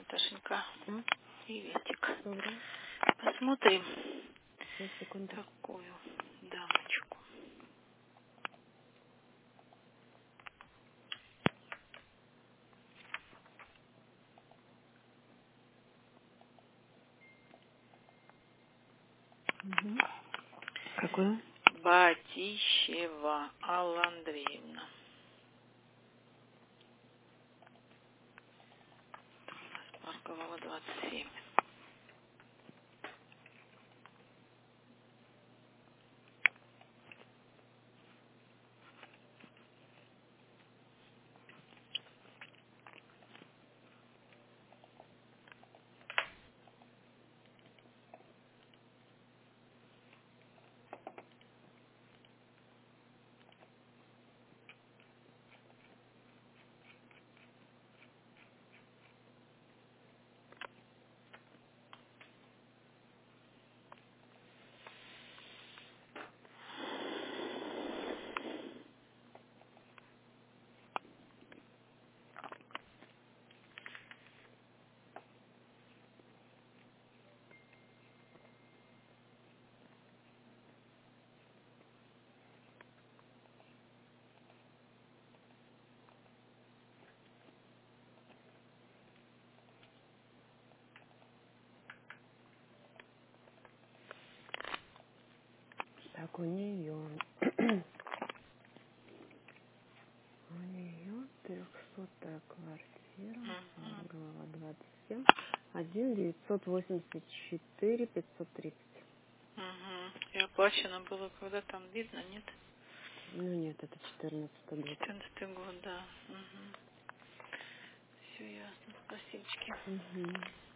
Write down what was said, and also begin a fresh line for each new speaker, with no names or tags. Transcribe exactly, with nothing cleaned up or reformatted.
Наташенька.
Да?
Приветик.
Добрый.
Посмотрим
Сейчас, секунду.
такую дамочку.
Угу. Какую?
Батищева Алла Андреевна. Парковала двадцать семь.
Так, у нее... у нее трехсотая квартира.
Угу.
Глава двадцать семь. Один девятьсот восемьдесят четыре пятьсот тридцать.
Угу. И оплачено было, когда там видно, нет?
Ну нет, это четырнадцатый год.
четырнадцатый год, да. Угу. Все ясно. Спасибо.
Угу.